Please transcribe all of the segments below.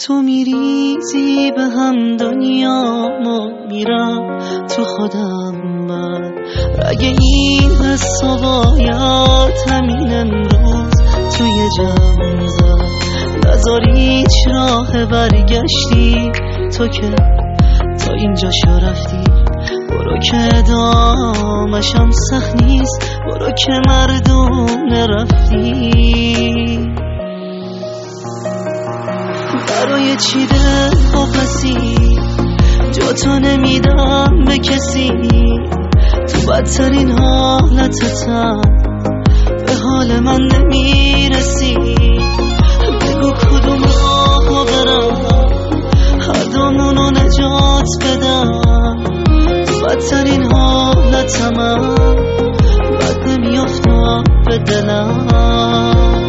تو میریزی به هم دنیامو میرم تو خودم من رگ این حسا باید همین امروز توی جمع زد نذار هیچ راه برگشتی تو که تا اینجا شو رفتی برو که ادامشم سخت نیست برو که مردونه رفتی برای چی دل پاپسی جا تو نمیدم به کسی تو بدترین حالتتم به حال من نمیرسی بگو کدوم راهو برم هر دومونو نجات بدم تو بدترین حالتم بد نمیافتم به دلم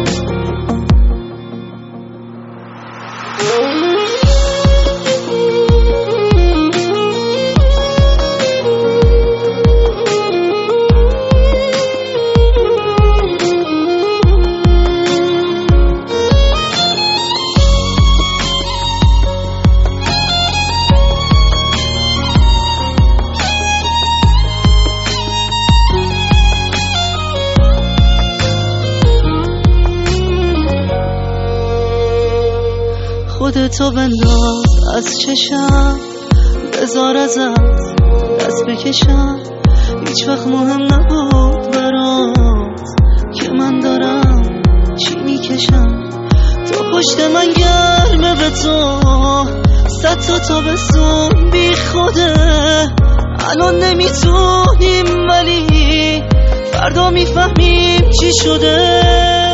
خودتو بنداز از چشم بذار ازت دست بکشم هیچ وقت مهم نبود برات که من دارم چی میکشم تو پشت من گرمه به تو 100 تا تابستون بی خوده الان نمیتونیم ولی فردا میفهمیم چی شده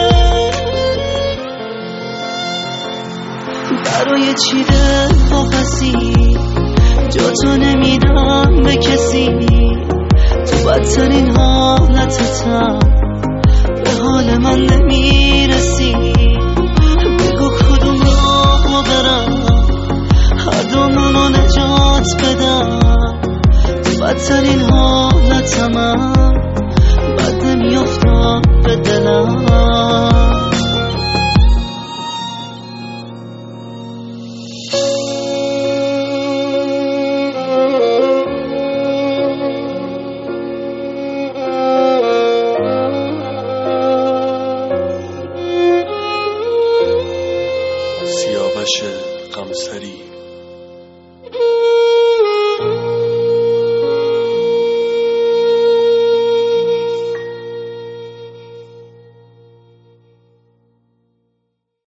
برای چی دل پاپسی جا تو نمیدم به کسی تو بدترین حالتتم به حال من نمیرسی بگو کدوم راهو برم هر دومونو نجات بدم تو بدترین حالتم بد نمیافت